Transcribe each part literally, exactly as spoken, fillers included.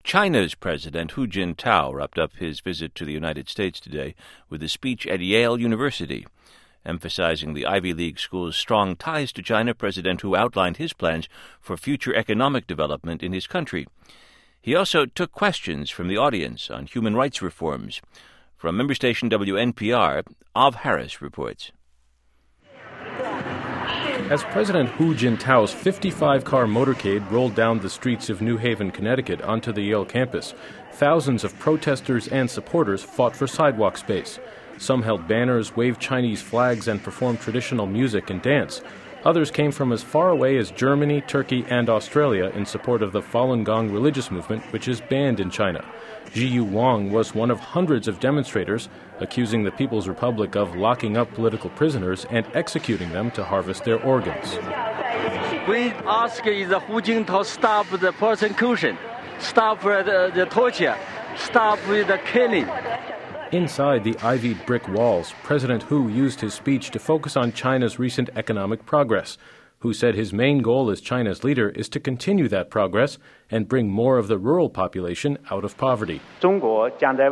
China's President Hu Jintao wrapped up his visit to the United States today with a speech at Yale University. Emphasizing the Ivy League school's strong ties to China, President Hu outlined his plans for future economic development in his country. He also took questions from the audience on human rights reforms. From member station W N P R, Av Harris reports. As President Hu Jintao's fifty-five car motorcade rolled down the streets of New Haven, Connecticut onto the Yale campus, thousands of protesters and supporters fought for sidewalk space. Some held banners, waved Chinese flags, and performed traditional music and dance. Others came from as far away as Germany, Turkey, and Australia in support of the Falun Gong religious movement, which is banned in China. Zhiyu Wang was one of hundreds of demonstrators, accusing the People's Republic of locking up political prisoners and executing them to harvest their organs. We ask is Hu Jintao stop the persecution, stop the, the torture, stop the killing. Inside the ivied brick walls, President Hu used his speech to focus on China's recent economic progress. Hu said his main goal as China's leader is to continue that progress and bring more of the rural population out of poverty. Over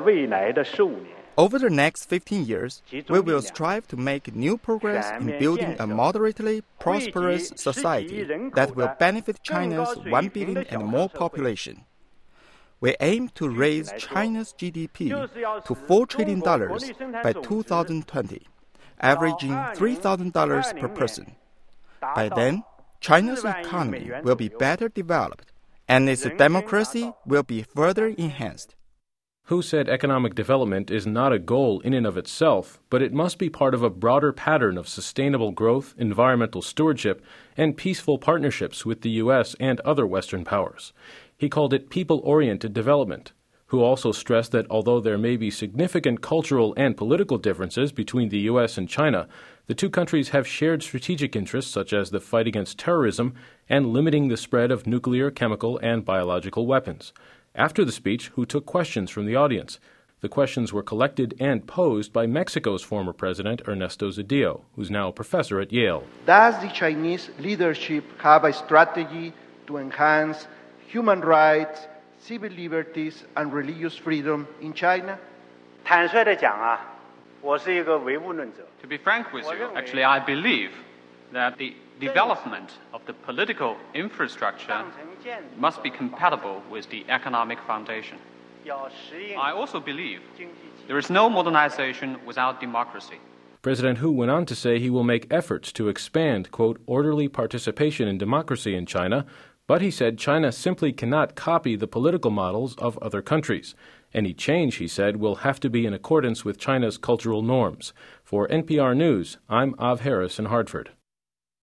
the next fifteen years, we will strive to make new progress in building a moderately prosperous society that will benefit China's one billion and more population. We aim to raise China's G D P to four trillion dollars by two thousand twenty, averaging three thousand dollars per person. By then, China's economy will be better developed, and its democracy will be further enhanced. Hu said economic development is not a goal in and of itself, but it must be part of a broader pattern of sustainable growth, environmental stewardship, and peaceful partnerships with the U S and other Western powers. He called it people-oriented development. Hu also stressed that although there may be significant cultural and political differences between the U S and China, the two countries have shared strategic interests such as the fight against terrorism and limiting the spread of nuclear, chemical, and biological weapons. After the speech, Hu took questions from the audience. The questions were collected and posed by Mexico's former president, Ernesto Zedillo, who's now a professor at Yale. Does the Chinese leadership have a strategy to enhance human rights, civil liberties, and religious freedom in China? To be frank with you, actually I believe that the development of the political infrastructure must be compatible with the economic foundation. I also believe there is no modernization without democracy. President Hu went on to say he will make efforts to expand, quote, orderly participation in democracy in China, but he said China simply cannot copy the political models of other countries. Any change, he said, will have to be in accordance with China's cultural norms. For N P R News, I'm Av Harris in Hartford.